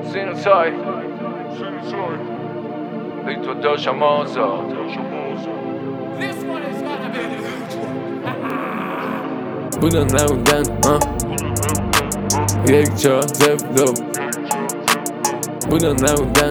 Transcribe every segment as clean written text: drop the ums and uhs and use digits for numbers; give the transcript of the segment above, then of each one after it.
Sinusoid Little Doja Mozo. This one is gonna be بودن نبودن یک جا زفلو بودن نبودن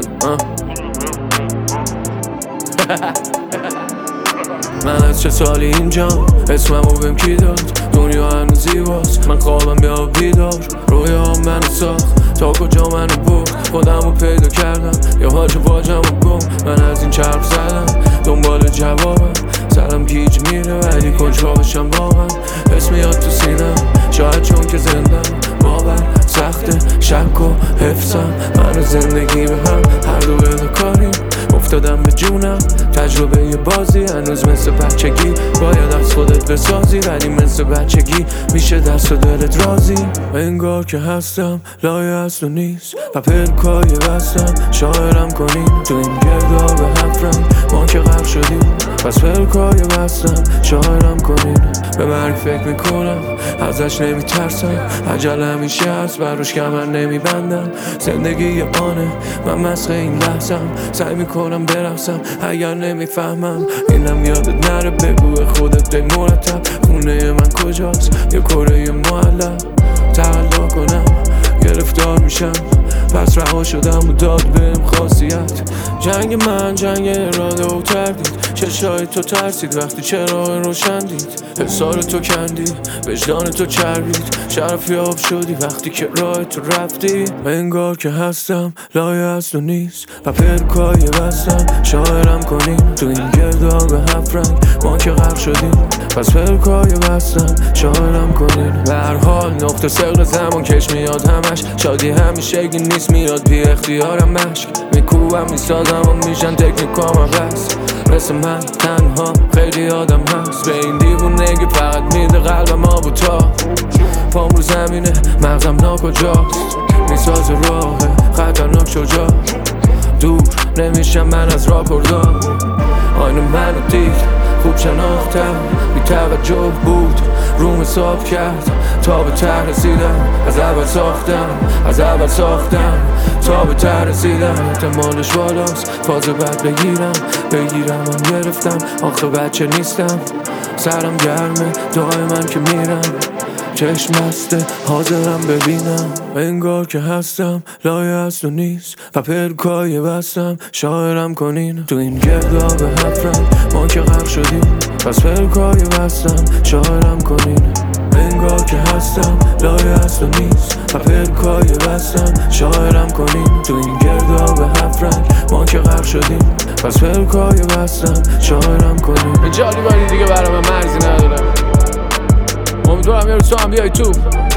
من از چه سالی اینجام اسممو بهم کی داد دنیا هنوز زیباست من خوابم بیا بیدار رویام منو ساخت تا کجا منو برد خودمو پیدا کردم یا حاج واجمو گم من از این چرخ زدم دنبال جوابم سرم گیج میره ولی کنجکاوشم واقعا اسم میاد تو سینم شاید چون که زندم باور سخته شک و حفظم من و زندگی به هم هر دو بدهکاریم افتادم به جونم تجربه یه بازی هنوز مثل بچگی باید از خودت بسازی ولی مثل بچگی میشه دست و دلت راضی انگار که هستم لایه هست و نیست و پلکای بستم شاعرم کنین تو این گرداب هفت رنگ ما که غرق شدیم پس پلکای بستم شاعرم کنین به مرگ فکر میکنم ازش نمیترسم عجله همیشه هست براش کمر نمیبندم زندگی یه آنه من مسخه این لحظم سعی میکنم برقصم اگر نمیفهمم اینم یادت نره بگو خودت دی مرتب خونه من کجاست یه کره معلق تقلا کنم گرفتار میشم پس رها شدم و داد بهم خاصیت جنگ من جنگ اراده و تردید چشای تو ترسید وقتی چراغ روشن دید حسار تو کندی وجدان تو چربید شرف یاب شدی وقتی که راه تو رفتی انگار که هستم لایه هست و نیست و پلکای بستم شاعرم کنین تو این گرداب هفت رنگ ما که غرق شدیم پس پلکای بستم شاعرم کنین به هر حال نقطه سقل زمان کش میاد همش شادی همیشگی نیست میاد بی اختیارم مشک میکوبم میسازم و میشن تکنیکام بس مثل من تنها خیلی آدم هست به این دیوونگی فقط میده قلبم آب و تاب پام رو زمینه مغزم ناکجاست میسازه راه خطرناک شجاع دور نمیشم من از راکوردام آینه منو دید خوب شناختم بی توجه بود روم حساب کرد تا به ته رسیدم از اول ساختم تا به ته رسیدم احتمالش بالاست فاز بد بگیرم هم گرفتم آخه بچه نیستم سرم گرمه دائما که میرم چشم بسته حاضرم ببینم انگار که هستم لایه هست و نیست و پلکای بستم شاعرم کنین تو این گرداب هفت رنگ ما که غرق شدیم پس پلکای بستم شاعرم کنین انگار که هستم لایه هست و نیست و پلکای بستم شاعرم کنین تو این گرداب هفت رنگ ما که غرق شدیم پس پلکای بستم شاعرم کنین جالی باری دیگه برای من مرزی نداره امیدوارم یه روز تو هم بیای تو